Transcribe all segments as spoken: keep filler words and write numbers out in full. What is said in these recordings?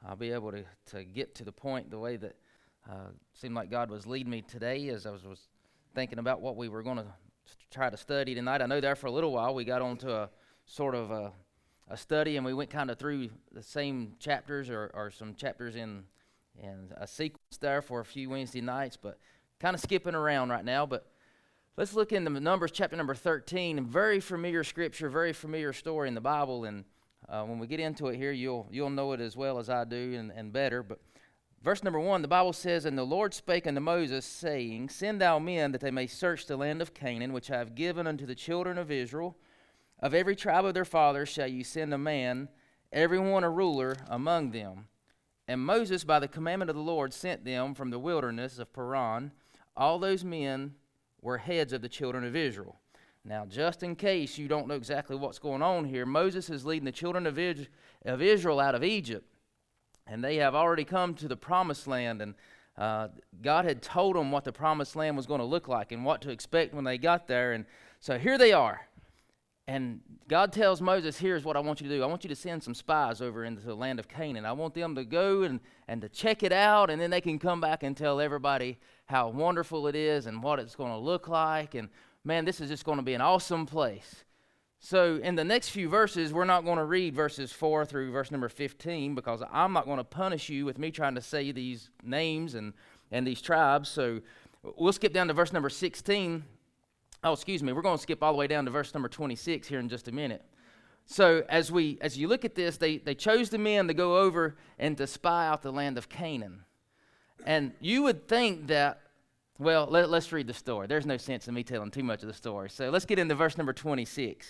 I'll be able to, to get to the point the way that uh, seemed like God was leading me today as I was, was thinking about what we were going to try to study tonight. I know there for a little while we got onto a sort of a, a study, and we went kind of through the same chapters or, or some chapters in, in a sequence there for a few Wednesday nights, but kind of skipping around right now. But let's look into Numbers chapter number thirteen, very familiar scripture, very familiar story in the Bible, and Uh, when we get into it here, you'll you'll know it as well as I do and, and better. But verse number one, the Bible says, "And the Lord spake unto Moses, saying, Send thou men, that they may search the land of Canaan, which I have given unto the children of Israel. Of every tribe of their fathers shall you send a man, every one a ruler among them. And Moses, by the commandment of the Lord, sent them from the wilderness of Paran. All those men were heads of the children of Israel." Now, just in case you don't know exactly what's going on here, Moses is leading the children of, Is- of Israel out of Egypt, and they have already come to the promised land, and uh, God had told them what the promised land was going to look like and what to expect when they got there. And so here they are, and God tells Moses, here's what I want you to do. I want you to send some spies over into the land of Canaan. I want them to go and, and to check it out, and then they can come back and tell everybody how wonderful it is and what it's going to look like. And man, this is just going to be an awesome place. So in the next few verses, we're not going to read verses four through verse number fifteen, because I'm not going to punish you with me trying to say these names and, and these tribes. So we'll skip down to verse number sixteen. Oh, excuse me. We're going to skip all the way down to verse number twenty-six here in just a minute. So as we as you look at this, they, they chose the men to go over and to spy out the land of Canaan. And you would think that, well, let, let's read the story. There's no sense in me telling too much of the story. So let's get into verse number twenty-six.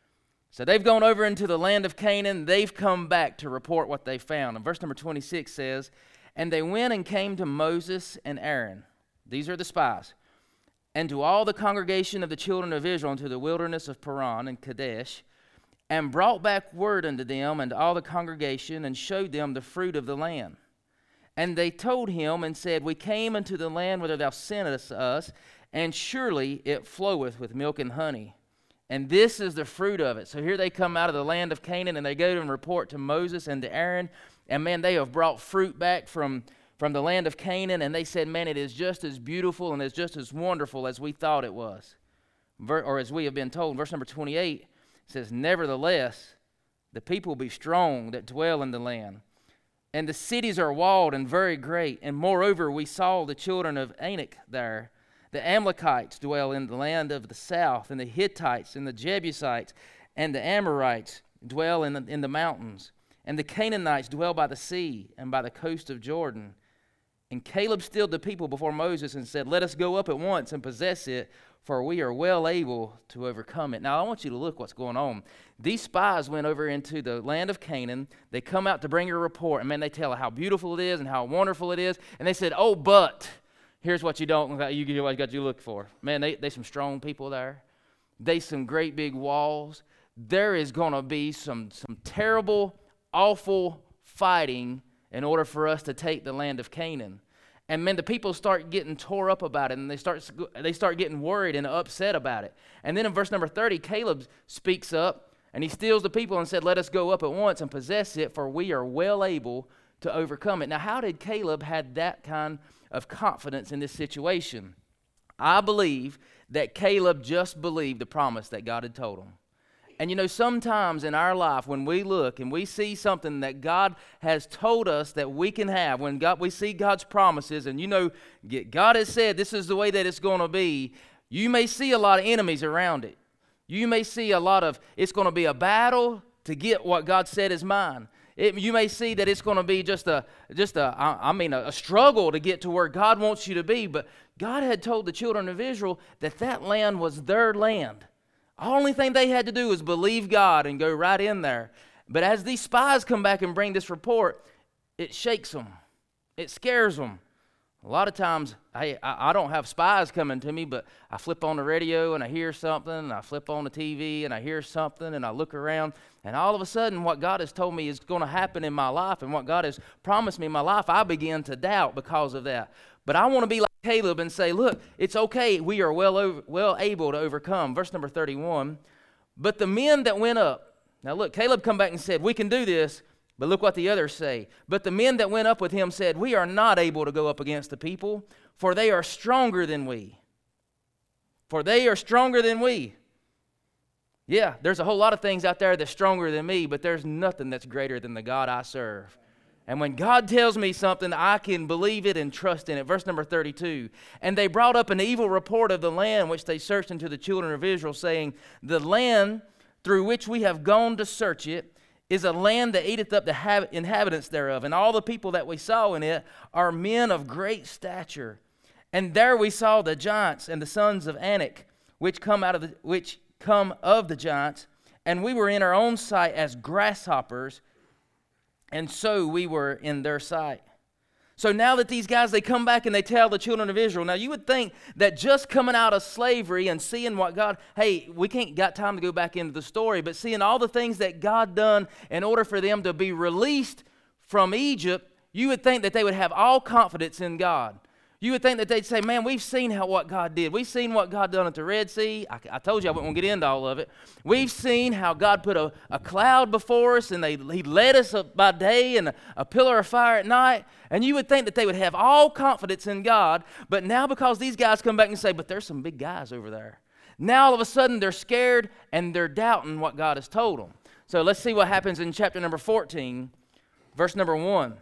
So they've gone over into the land of Canaan. They've come back to report what they found. And verse number twenty-six says, "And they went and came to Moses and Aaron." These are the spies. "And to all the congregation of the children of Israel into the wilderness of Paran and Kadesh, and brought back word unto them and all the congregation, and showed them the fruit of the land. And they told him and said, We came into the land whither thou sentest us, and surely it floweth with milk and honey. And this is the fruit of it." So here they come out of the land of Canaan, and they go and report to Moses and to Aaron. And man, they have brought fruit back from, from the land of Canaan. And they said, man, it is just as beautiful and it's just as wonderful as we thought it was. Ver, or as we have been told. Verse number twenty-eight says, "Nevertheless, the people be strong that dwell in the land. And the cities are walled and very great. And moreover, we saw the children of Anak there. The Amalekites dwell in the land of the south, and the Hittites, and the Jebusites, and the Amorites dwell in the, in the mountains. And the Canaanites dwell by the sea and by the coast of Jordan. And Caleb stilled the people before Moses and said, Let us go up at once and possess it, for we are well able to overcome it." Now, I want you to look what's going on. These spies went over into the land of Canaan. They come out to bring a report, and man, they tell how beautiful it is and how wonderful it is. And they said, "Oh, but here's what you don't, you get what you got you look for." Man, they they some strong people there. They some great big walls. There is going to be some some terrible, awful fighting in order for us to take the land of Canaan. And man, the people start getting tore up about it, and they start they start getting worried and upset about it. And then in verse number thirty, Caleb speaks up, and he stills the people and said, "Let us go up at once and possess it, for we are well able to overcome it." Now, how did Caleb have that kind of confidence in this situation? I believe that Caleb just believed the promise that God had told him. And you know, sometimes in our life, when we look and we see something that God has told us that we can have, when God, we see God's promises, and you know, God has said this is the way that it's going to be, you may see a lot of enemies around it. You may see a lot of, it's going to be a battle to get what God said is mine. It, you may see that it's going to be just a, just a, I, I mean, a, a struggle to get to where God wants you to be. But God had told the children of Israel that that land was their land. The only thing they had to do was believe God and go right in there. But as these spies come back and bring this report, it shakes them. It scares them. A lot of times, hey, I, I don't have spies coming to me, but I flip on the radio and I hear something, and I flip on the T V and I hear something, and I look around, and all of a sudden what God has told me is going to happen in my life and what God has promised me in my life, I begin to doubt because of that. But I want to be like Caleb and say, look, it's okay. We are well over, well able to overcome. Verse number thirty-one, "But the men that went up," now look, Caleb come back and said, "We can do this," But look what the others say. But the men that went up with him said, we are not able to go up against the people, for they are stronger than we. For they are stronger than we. Yeah, there's a whole lot of things out there that's stronger than me, but there's nothing that's greater than the God I serve. And when God tells me something, I can believe it and trust in it. Verse number thirty-two. And they brought up an evil report of the land which they searched unto the children of Israel, saying, the land through which we have gone to search it is a land that eateth up the inhabitants thereof. And all the people that we saw in it are men of great stature. And there we saw the giants and the sons of Anak, which come out of the which come of the giants, and we were in our own sight as grasshoppers, and so we were in their sight. So now that these guys, they come back and they tell the children of Israel. Now you would think that just coming out of slavery and seeing what God, hey, we can't got time to go back into the story, but seeing all the things that God done in order for them to be released from Egypt, you would think that they would have all confidence in God. You would think that they'd say, man, we've seen how what God did. We've seen what God done at the Red Sea. I, I told you I wouldn't get into all of it. We've seen how God put a, a cloud before us, and they, he led us by day and a, a pillar of fire at night. And you would think that they would have all confidence in God. But now because these guys come back and say, but there's some big guys over there. Now all of a sudden they're scared and they're doubting what God has told them. So let's see what happens in chapter number fourteen, verse number one.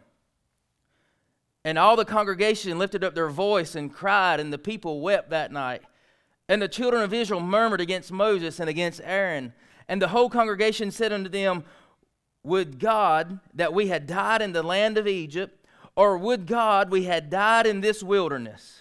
And all the congregation lifted up their voice and cried, and the people wept that night. And the children of Israel murmured against Moses and against Aaron. And the whole congregation said unto them, would God that we had died in the land of Egypt, or would God we had died in this wilderness?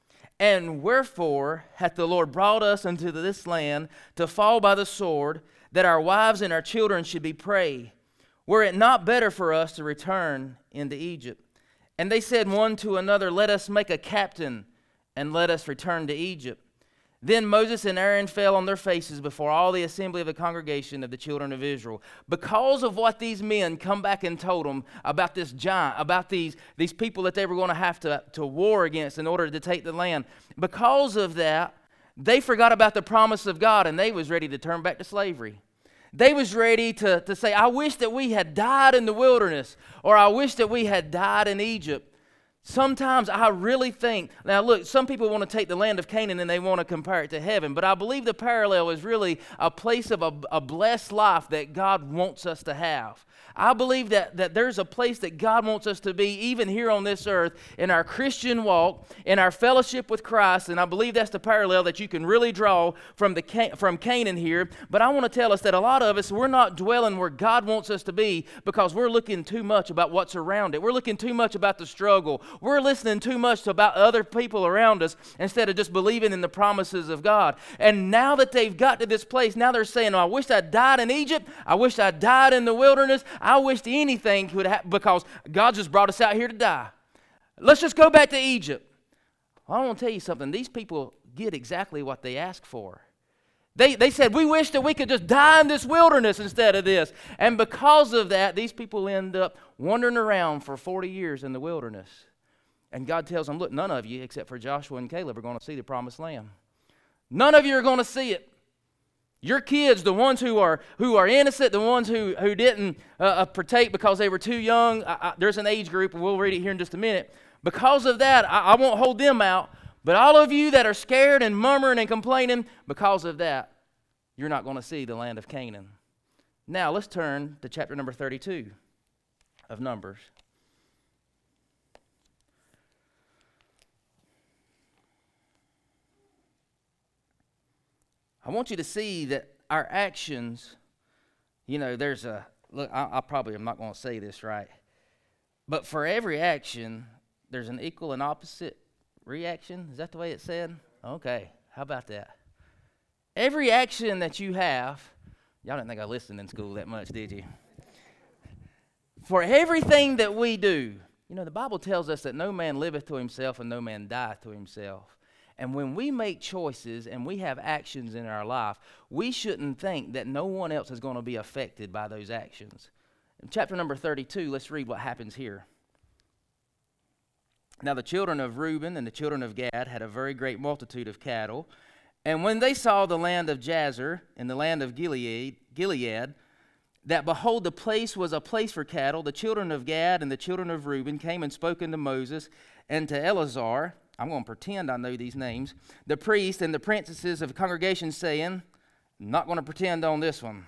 And wherefore hath the Lord brought us unto this land to fall by the sword, that our wives and our children should be prey? Were it not better for us to return into Egypt? And they said one to another, let us make a captain, and let us return to Egypt. Then Moses and Aaron fell on their faces before all the assembly of the congregation of the children of Israel, because of what these men come back and told them about this giant, about these, these people that they were going to have to, to war against in order to take the land. Because of that, they forgot about the promise of God, and they was ready to turn back to slavery. They was ready to, to say, I wish that we had died in the wilderness, or I wish that we had died in Egypt. Sometimes I really think, now look, some people want to take the land of Canaan and they want to compare it to heaven, but I believe the parallel is really a place of a, a blessed life that God wants us to have. I believe that, that there's a place that God wants us to be even here on this earth in our Christian walk, in our fellowship with Christ, and I believe that's the parallel that you can really draw from, the, from Canaan here. But I want to tell us that a lot of us, we're not dwelling where God wants us to be because we're looking too much about what's around it. We're looking too much about the struggle. We're listening too much about other people around us instead of just believing in the promises of God. And now that they've got to this place, now they're saying, oh, I wish I died in Egypt. I wish I died in the wilderness. I wished anything could happen because God just brought us out here to die. Let's just go back to Egypt. Well, I want to tell you something. These people get exactly what they asked for. They, they said, we wish that we could just die in this wilderness instead of this. And because of that, these people end up wandering around for forty years in the wilderness. And God tells them, look, none of you except for Joshua and Caleb are going to see the promised land. None of you are going to see it. Your kids, the ones who are who are innocent, the ones who, who didn't uh, uh, partake because they were too young, I, I, there's an age group, and we'll read it here in just a minute. Because of that, I, I won't hold them out. But all of you that are scared and murmuring and complaining, because of that, you're not going to see the land of Canaan. Now, let's turn to chapter number thirty-two of Numbers. I want you to see that our actions, you know, there's a, look, I, I probably am not going to say this right, but for every action, there's an equal and opposite reaction. Is that the way it's said? Okay, how about that? Every action that you have, y'all didn't think I listened in school that much, did you? For everything that we do, you know, the Bible tells us that no man liveth to himself and no man dieth to himself. And when we make choices and we have actions in our life, we shouldn't think that no one else is going to be affected by those actions. In chapter number thirty-two, let's read what happens here. Now the children of Reuben and the children of Gad had a very great multitude of cattle. And when they saw the land of Jazer and the land of Gilead, Gilead, that, behold, the place was a place for cattle, the children of Gad and the children of Reuben came and spoke unto Moses and to Eleazar, I'm going to pretend I know these names, the priest and the princesses of the congregation, saying, not going to pretend on this one.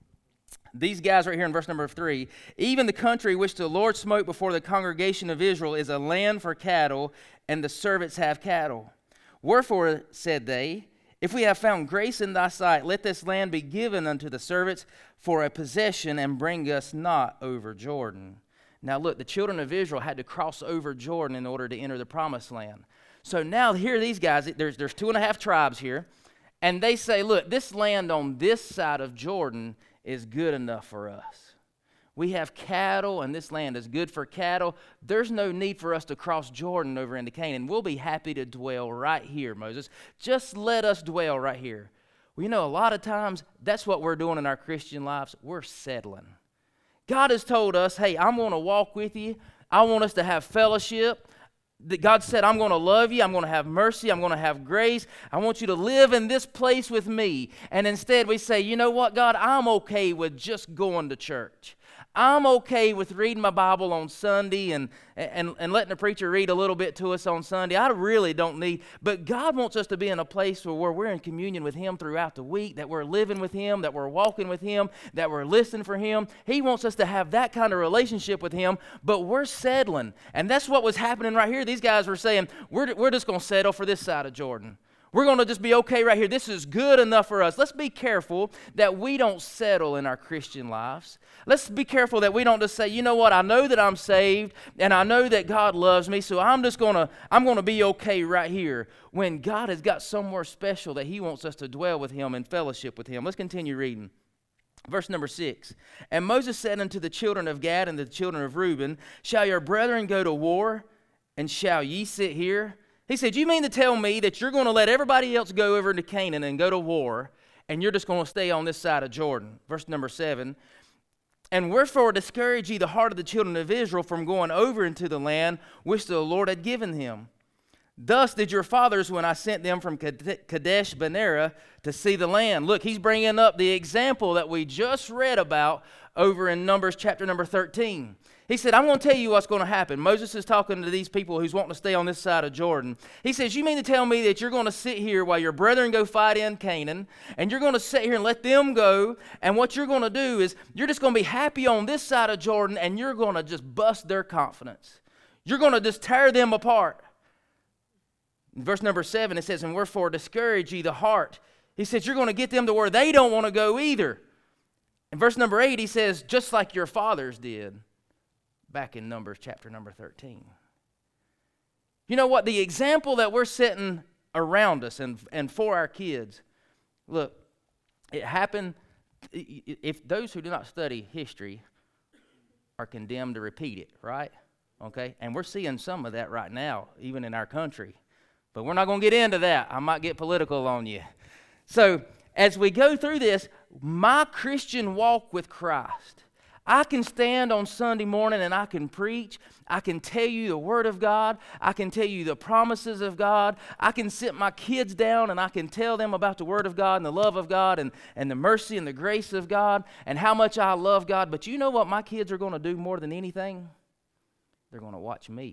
These guys right here in verse number three, even the country which the Lord smote before the congregation of Israel is a land for cattle, and the servants have cattle. Wherefore, said they, if we have found grace in thy sight, let this land be given unto the servants for a possession, and bring us not over Jordan. Now look, the children of Israel had to cross over Jordan in order to enter the promised land. So now here these guys, there's, there's two and a half tribes here, and they say, look, this land on this side of Jordan is good enough for us. We have cattle, and this land is good for cattle. There's no need for us to cross Jordan over into Canaan. We'll be happy to dwell right here, Moses. Just let us dwell right here. Well, you know, a lot of times, that's what we're doing in our Christian lives. We're settling. God has told us, hey, I'm going to walk with you. I want us to have fellowship. That God said, I'm going to love you. I'm going to have mercy. I'm going to have grace. I want you to live in this place with me. And instead we say, you know what, God, I'm okay with just going to church. I'm okay with reading my Bible on Sunday and, and, and letting the preacher read a little bit to us on Sunday. I really don't need, but God wants us to be in a place where, where we're in communion with Him throughout the week, that we're living with Him, that we're walking with Him, that we're listening for Him. He wants us to have that kind of relationship with Him, but we're settling. And that's what was happening right here. These guys were saying, we're, we're just going to settle for this side of Jordan. We're going to just be okay right here. This is good enough for us. Let's be careful that we don't settle in our Christian lives. Let's be careful that we don't just say, you know what, I know that I'm saved and I know that God loves me, so I'm just going to I'm going to be okay right here, when God has got somewhere special that He wants us to dwell with Him and fellowship with Him. Let's continue reading. Verse number six. And Moses said unto the children of Gad and the children of Reuben, shall your brethren go to war, and shall ye sit here? He said, you mean to tell me that you're going to let everybody else go over into Canaan and go to war, and you're just going to stay on this side of Jordan? Verse number seven. And wherefore discourage ye the heart of the children of Israel from going over into the land which the Lord had given him? Thus did your fathers when I sent them from Kadesh Barnea to see the land. Look, he's bringing up the example that we just read about over in Numbers chapter number thirteen. He said, I'm going to tell you what's going to happen. Moses is talking to these people who's wanting to stay on this side of Jordan. He says, you mean to tell me that you're going to sit here while your brethren go fight in Canaan, and you're going to sit here and let them go, and what you're going to do is you're just going to be happy on this side of Jordan, and you're going to just bust their confidence. You're going to just tear them apart. In verse number seven, it says, and wherefore discourage ye the heart. He says, you're going to get them to where they don't want to go either. In verse number eight, he says, just like your fathers did. Back in Numbers chapter number thirteen. You know what? The example that we're setting around us and, and for our kids, look, it happened, if those who do not study history are condemned to repeat it, right? Okay? And we're seeing some of that right now, even in our country. But we're not going to get into that. I might get political on you. So, as we go through this, my Christian walk with Christ, I can stand on Sunday morning and I can preach. I can tell you the Word of God. I can tell you the promises of God. I can sit my kids down and I can tell them about the Word of God and the love of God and, and the mercy and the grace of God and how much I love God. But you know what my kids are going to do more than anything? They're going to watch me.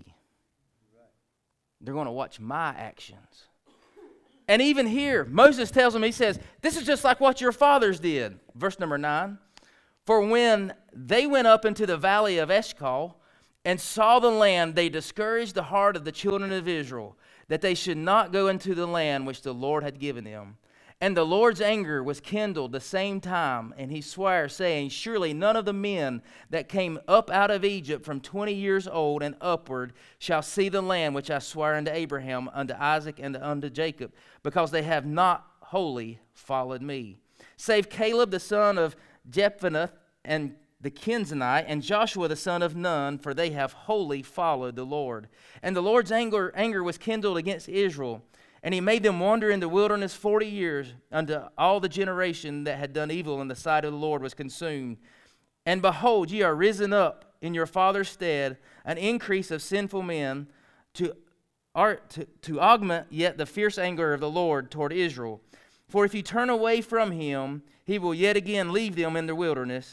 They're going to watch my actions. And even here, Moses tells them, he says, this is just like what your fathers did. Verse number nine. For when they went up into the valley of Eshcol and saw the land, they discouraged the heart of the children of Israel, that they should not go into the land which the Lord had given them. And the Lord's anger was kindled the same time, and he sware, saying, surely none of the men that came up out of Egypt from twenty years old and upward shall see the land which I sware unto Abraham, unto Isaac, and unto Jacob, because they have not wholly followed me. Save Caleb the son of Jephunneh and the Kenizzite, and Joshua the son of Nun, for they have wholly followed the Lord. And the Lord's anger, anger was kindled against Israel, and he made them wander in the wilderness forty years, unto all the generation that had done evil in the sight of the Lord was consumed. And behold, ye are risen up in your father's stead, an increase of sinful men, to, to, to augment yet the fierce anger of the Lord toward Israel. For if you turn away from him, he will yet again leave them in the wilderness,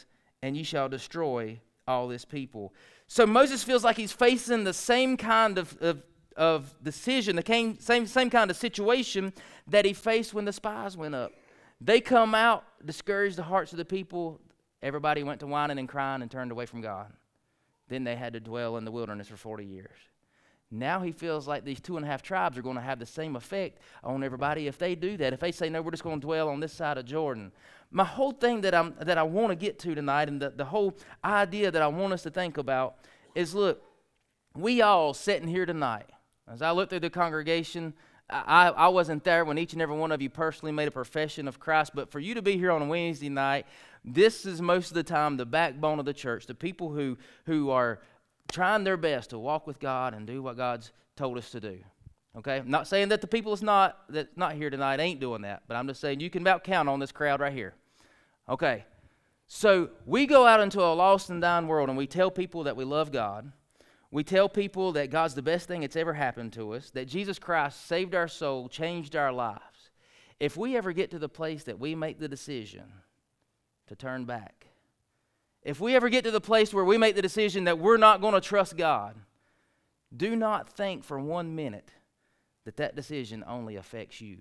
and ye shall destroy all this people. So Moses feels like he's facing the same kind of, of, of decision, the same, same kind of situation that he faced when the spies went up. They come out, discouraged the hearts of the people. Everybody went to whining and crying and turned away from God. Then they had to dwell in the wilderness for forty years. Now he feels like these two and a half tribes are going to have the same effect on everybody if they do that. If they say, no, we're just going to dwell on this side of Jordan. My whole thing that, I'm, that I want to get to tonight, and the, the whole idea that I want us to think about is, look, we all sitting here tonight, as I look through the congregation, I, I wasn't there when each and every one of you personally made a profession of Christ, but for you to be here on a Wednesday night, this is most of the time the backbone of the church, the people who, who are trying their best to walk with God and do what God's told us to do. Okay? I'm not saying that the people that's not, that's not here tonight ain't doing that, but I'm just saying you can about count on this crowd right here. Okay? So we go out into a lost and dying world and we tell people that we love God. We tell people that God's the best thing that's ever happened to us, that Jesus Christ saved our soul, changed our lives. If we ever get to the place that we make the decision to turn back, if we ever get to the place where we make the decision that we're not going to trust God, do not think for one minute that that decision only affects you,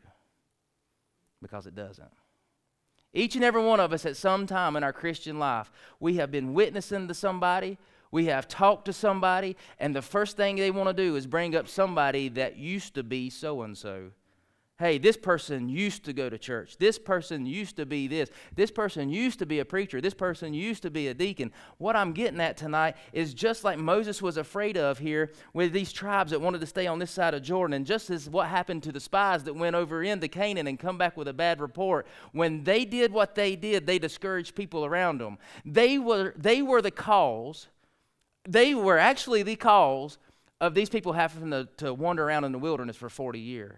because it doesn't. Each and every one of us at some time in our Christian life, we have been witnessing to somebody, we have talked to somebody, and the first thing they want to do is bring up somebody that used to be so-and-so. Hey, this person used to go to church. This person used to be this. This person used to be a preacher. This person used to be a deacon. What I'm getting at tonight is just like Moses was afraid of here with these tribes that wanted to stay on this side of Jordan, and just as what happened to the spies that went over into Canaan and come back with a bad report, when they did what they did, they discouraged people around them. They were, they were the cause, they were actually the cause of these people having to, to wander around in the wilderness for forty years.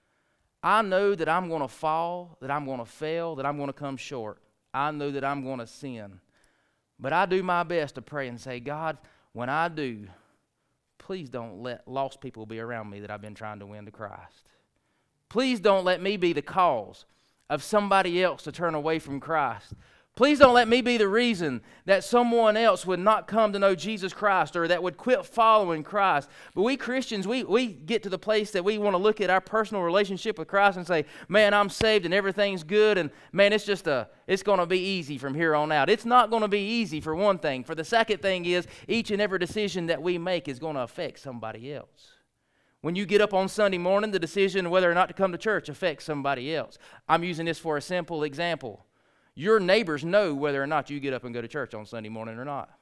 I know that I'm going to fall, that I'm going to fail, that I'm going to come short. I know that I'm going to sin. But I do my best to pray and say, God, when I do, please don't let lost people be around me that I've been trying to win to Christ. Please don't let me be the cause of somebody else to turn away from Christ. Please don't let me be the reason that someone else would not come to know Jesus Christ or that would quit following Christ. But we Christians, we, we get to the place that we want to look at our personal relationship with Christ and say, man, I'm saved and everything's good, and man, it's just a, it's going to be easy from here on out. It's not going to be easy, for one thing. For the second thing is, each and every decision that we make is going to affect somebody else. When you get up on Sunday morning, the decision whether or not to come to church affects somebody else. I'm using this for a simple example. Your neighbors know whether or not you get up and go to church on Sunday morning or not.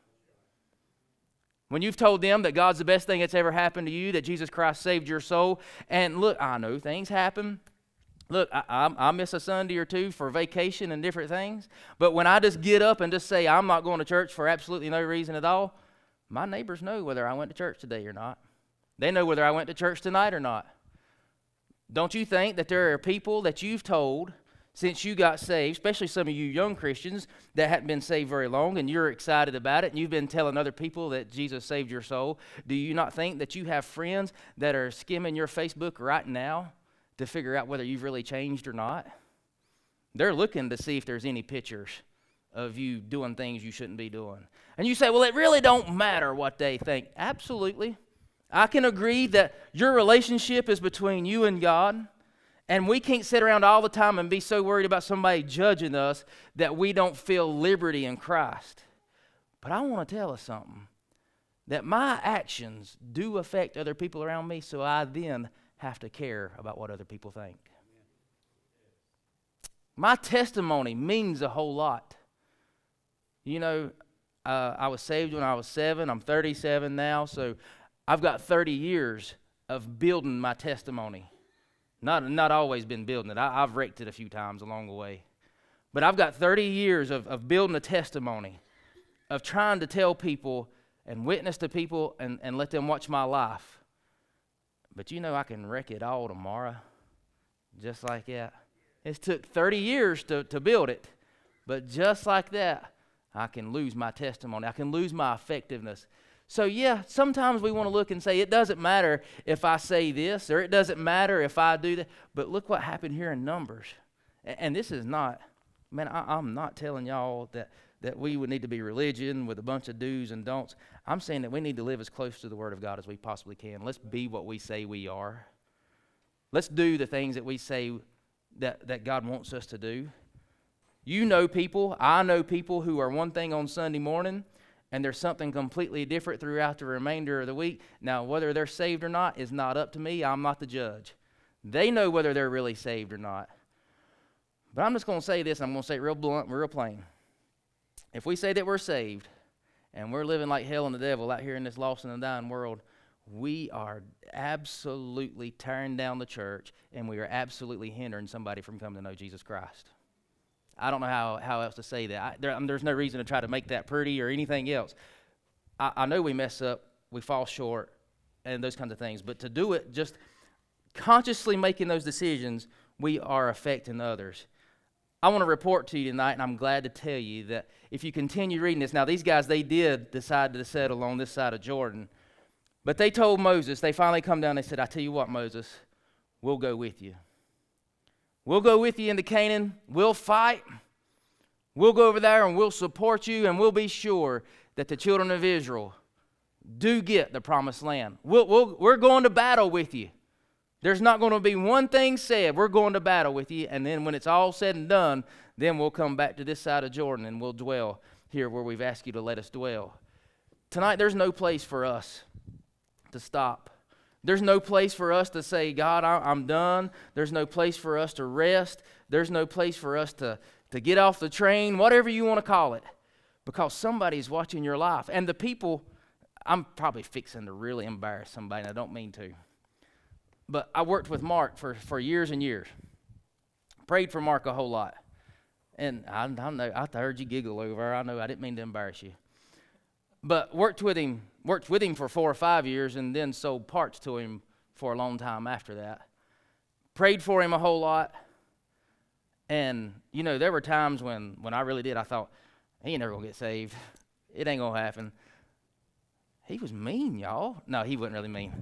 When you've told them that God's the best thing that's ever happened to you, that Jesus Christ saved your soul, and look, I know things happen. Look, I, I, I miss a Sunday or two for vacation and different things, but when I just get up and just say I'm not going to church for absolutely no reason at all, my neighbors know whether I went to church today or not. They know whether I went to church tonight or not. Don't you think that there are people that you've told since you got saved, especially some of you young Christians that hadn't been saved very long, and you're excited about it, and you've been telling other people that Jesus saved your soul, do you not think that you have friends that are skimming your Facebook right now to figure out whether you've really changed or not? They're looking to see if there's any pictures of you doing things you shouldn't be doing. And you say, well, it really don't matter what they think. Absolutely. I can agree that your relationship is between you and God. And we can't sit around all the time and be so worried about somebody judging us that we don't feel liberty in Christ. But I want to tell us something, that my actions do affect other people around me, so I then have to care about what other people think. My testimony means a whole lot. You know, uh, I was saved when I was seven. I'm thirty-seven now, so I've got thirty years of building my testimony. Not not always been building it. I, I've wrecked it a few times along the way. But I've got thirty years of, of building a testimony, of trying to tell people and witness to people and, and let them watch my life. But you know I can wreck it all tomorrow, just like that. It's took thirty years to, to build it, but just like that, I can lose my testimony. I can lose my effectiveness. So yeah, sometimes we want to look and say, it doesn't matter if I say this, or it doesn't matter if I do that. But look what happened here in Numbers. And, and this is not, man, I, I'm not telling y'all that, that we would need to be religion with a bunch of do's and don'ts. I'm saying that we need to live as close to the Word of God as we possibly can. Let's be what we say we are. Let's do the things that we say that, that God wants us to do. You know people, I know people who are one thing on Sunday morning, and there's something completely different throughout the remainder of the week. Now, whether they're saved or not is not up to me. I'm not the judge. They know whether they're really saved or not. But I'm just going to say this, and I'm going to say it real blunt, real plain. If we say that we're saved, and we're living like hell and the devil out here in this lost and dying world, we are absolutely tearing down the church, and we are absolutely hindering somebody from coming to know Jesus Christ. I don't know how, how else to say that. I, there, I mean, there's no reason to try to make that pretty or anything else. I, I know we mess up, we fall short, and those kinds of things. But to do it, just consciously making those decisions, we are affecting others. I want to report to you tonight, and I'm glad to tell you that if you continue reading this, now these guys, they did decide to settle on this side of Jordan. But they told Moses, they finally come down, they said, I tell you what, Moses, we'll go with you. We'll go with you into Canaan. We'll fight. We'll go over there and we'll support you, and we'll be sure that the children of Israel do get the promised land. We'll, we'll, we're going to battle with you. There's not going to be one thing said. We're going to battle with you, and then when it's all said and done, then we'll come back to this side of Jordan and we'll dwell here where we've asked you to let us dwell. Tonight, there's no place for us to stop. There's no place for us to say, God, I'm done. There's no place for us to rest. There's no place for us to, to get off the train, whatever you want to call it, because somebody's watching your life. And the people, I'm probably fixing to really embarrass somebody, and I don't mean to. But I worked with Mark for, for years and years. Prayed for Mark a whole lot. And I, I know I heard you giggle over there. I know I didn't mean to embarrass you. But worked with him, worked with him for four or five years, and then sold parts to him for a long time after that. Prayed for him a whole lot. And, you know, there were times when, when I really did, I thought, he ain't never going to get saved. It ain't going to happen. He was mean, y'all. No, he wasn't really mean.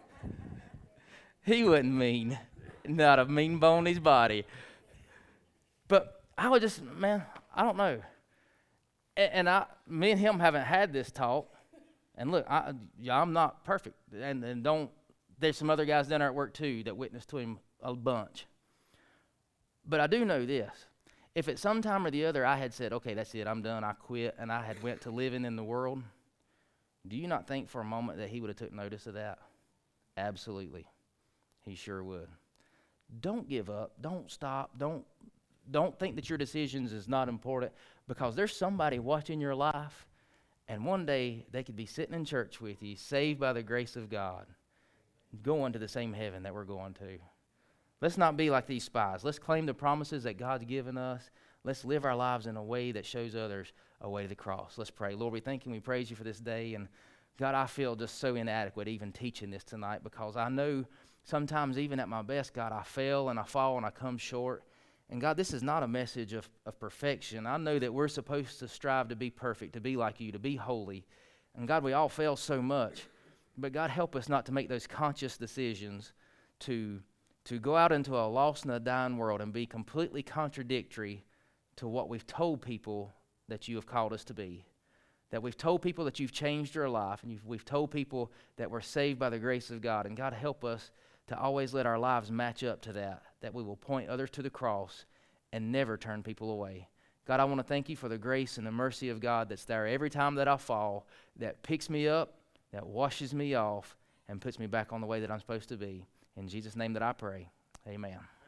He wasn't mean. Not a mean bone in his body. But I was just, man, I don't know. And, and I, me and him haven't had this talk. And look, I, yeah, I'm not perfect. And, and don't, there's some other guys down there at work too that witnessed to him a bunch. But I do know this. If at some time or the other I had said, okay, that's it, I'm done, I quit, and I had went to living in the world, do you not think for a moment that he would have took notice of that? Absolutely. He sure would. Don't give up. Don't stop. Don't don't think that your decisions is not important, because there's somebody watching your life, and one day they could be sitting in church with you, saved by the grace of God, going to the same heaven that we're going to. Let's not be like these spies. Let's claim the promises that God's given us. Let's live our lives in a way that shows others a way to the cross. Let's pray. Lord, we thank you and we praise you for this day. And God, I feel just so inadequate even teaching this tonight, because I know sometimes even at my best, God, I fail and I fall and I come short. And God, this is not a message of, of perfection. I know that we're supposed to strive to be perfect, to be like you, to be holy. And God, we all fail so much. But God, help us not to make those conscious decisions to, to go out into a lost and a dying world and be completely contradictory to what we've told people that you have called us to be. That we've told people that you've changed your life, and you've, we've told people that we're saved by the grace of God. And God, help us to always let our lives match up to that, that we will point others to the cross and never turn people away. God, I want to thank you for the grace and the mercy of God that's there every time that I fall, that picks me up, that washes me off, and puts me back on the way that I'm supposed to be. In Jesus' name that I pray, amen.